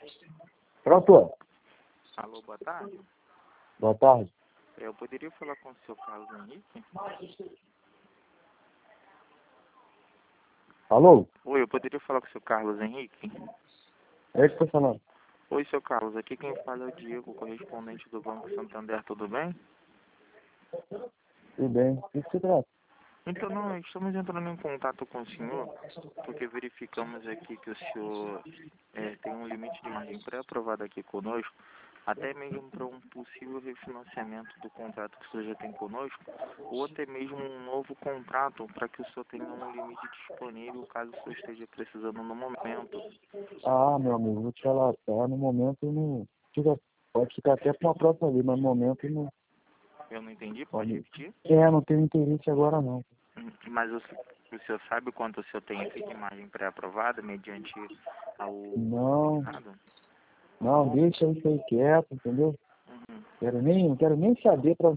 Pronto? Alô, boa tarde. Boa tarde. Eu poderia falar com o seu Carlos Henrique? Alô? Oi, eu poderia falar com o seu Carlos Henrique? É que tá falando? Oi, seu Carlos, aqui quem fala é o Diego, correspondente do Banco Santander, tudo bem? Tudo bem. O que se trata? Então, não, estamos entrando em contato com o senhor, porque verificamos aqui que o senhor tem um limite de margem pré-aprovado aqui conosco, até mesmo para um possível refinanciamento do contrato que o senhor já tem conosco, ou até mesmo um novo contrato para que o senhor tenha um limite disponível caso o senhor esteja precisando no momento. Ah, meu amigo, vou te falar. Tá, no momento não. Pode ficar até para uma próxima ali, mas no momento não. Eu não entendi, pode repetir? Não tenho interesse agora não. Mas o senhor sabe quanto o senhor tem aqui de margem pré-aprovada mediante ao Não, combinado? não, deixa isso aí quieto, entendeu? Uhum. Não quero nem saber para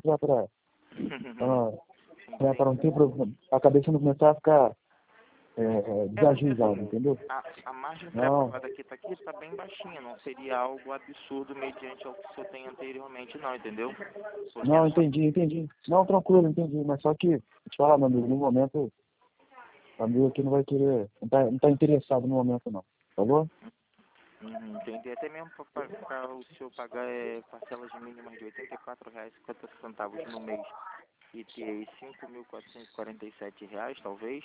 não ter problema. A cabeça não começar a ficar Porque desajuizada, assim, entendeu? a margem Não, pré-aprovada que está bem baixinha, não seria algo absurdo mediante ao que o senhor tem anteriormente, não, entendeu? Porque não, é só. entendi. Não, tranquilo, entendi. Mas só que, vou te falar, meu amigo, no momento, o amigo aqui não vai querer, não tá interessado no momento não. Falou? Entendi. Até mesmo para o senhor pagar parcelas mínimas de R$ 84,50 no mês e ter R$ 5.447, talvez.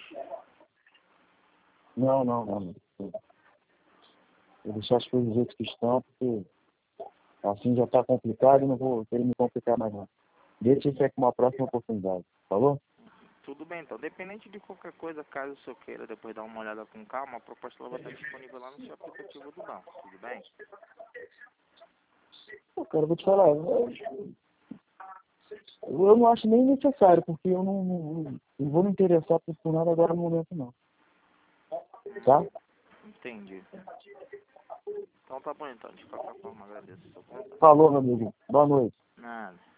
Não. Vou deixar as coisas do jeito que estão, porque assim já tá complicado e não vou querer me complicar mais não. Deixa isso aí com uma próxima oportunidade. Falou? Tudo bem, então. Dependente de qualquer coisa, caso o senhor queira depois dar uma olhada com calma, a proposta ela vai estar disponível lá no seu aplicativo do banco. Tudo bem? Pô, cara, eu vou te falar, eu não acho nem necessário, porque eu não vou me interessar por nada agora no momento não. Tá? Entendi. Então tá bom, então. De qualquer forma, agradeço o seu contato. Falou, meu amigo. Boa noite. Nada.